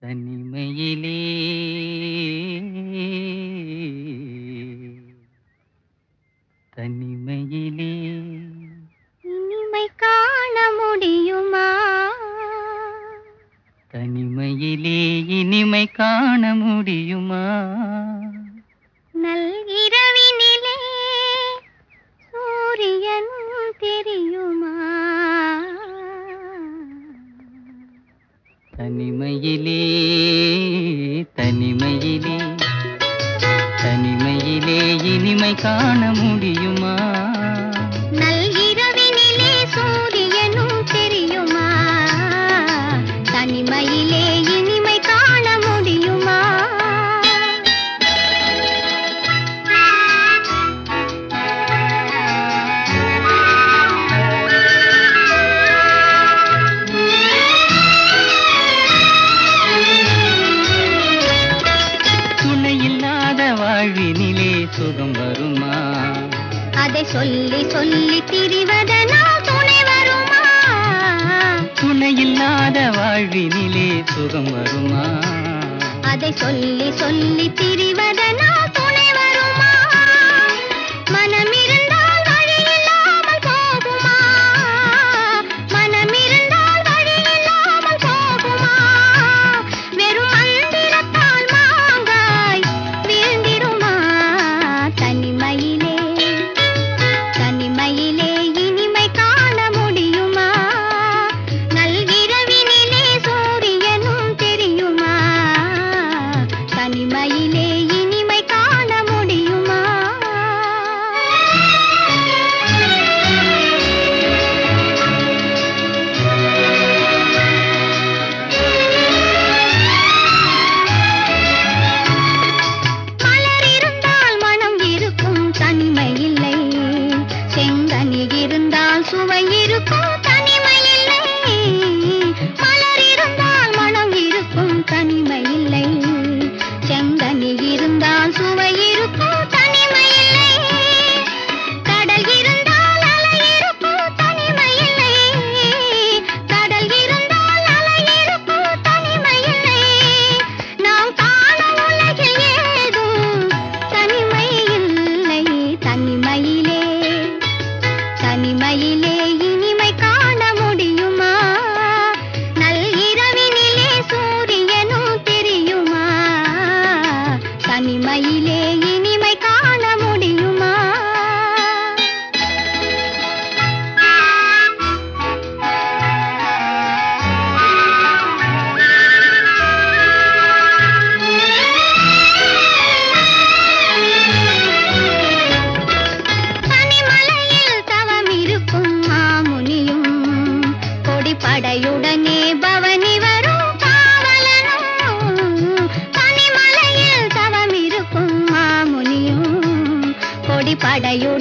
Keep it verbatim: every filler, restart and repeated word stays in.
தனிமையிலே தனிமையிலே இனிமை காண முடியுமா? தனிமையிலே இனிமை காண முடியுமா? நல்கிரவினிலே சூரியன் தெரியுமா? தனிமையிலே தனிமையிலே தனிமையிலே இனிமை காண முடியுமா? நல்கிரவினிலே சூரியனும் தெரியுமா? தனிமையிலே இனிமை காண முடியுமா? வாழ்வினிலே சுகம் வருமா? அதை சொல்லி சொல்லி திரிவதனால் துணை வருமா? துணையில்லாத வாழ்வினிலே சுகம் வருமா? அதை சொல்லி சொல்லி திரிவதனால் துணை வருமா? மனமிருந்தால் வழி இல்லாமல் போகுமா? மனமிருந்தால் வழி இல்லாமல் போகுமா? வெறும் மந்திரத்தால் மாங்காய் வீழ்ந்திடுமா? தனிமையிலே தனிமையிலே இனிமை காண முடியுமா? நல்கிரவினிலே சூரியனும் தெரியுமா? தனிமையிலே இனிமை காண முடியுமா? மலர் இருந்தால் மனம் இருக்கும், தனிமை இல்லை. செங்கனி இருந்தால் சுவை இருக்கும், தனிமை இல்லை. மலர் இருந்தால் மனம் இருக்கும், தனிமை இல்லை. செங்கனி இருந்தால் சுவை இருக்கும், தனிமை இல்லை. கடல் இருந்தால் அலை இருக்கும், தனிமை இல்லை. கடல் இருந்தால் அலை இருக்கும், தனிமை இல்லை. நாம் காணும் உலகில் ஏதும் தனிமை இல்லை. தனிமையிலே தனிமையிலே இனிமை காண முடியுமா? நல்கிரவினிலே சூரியனும் தெரியுமா? தனிமையிலே இனிமை காண முடியுமா? பனிமலையில் தவம் இருக்கும் மாமுனியும், கொடிப்படையுடனே பவனி வரும் காவலனும். பனிமலையில் தவம் இருக்கும் மாமுனியும், கொடிப்படையுடனே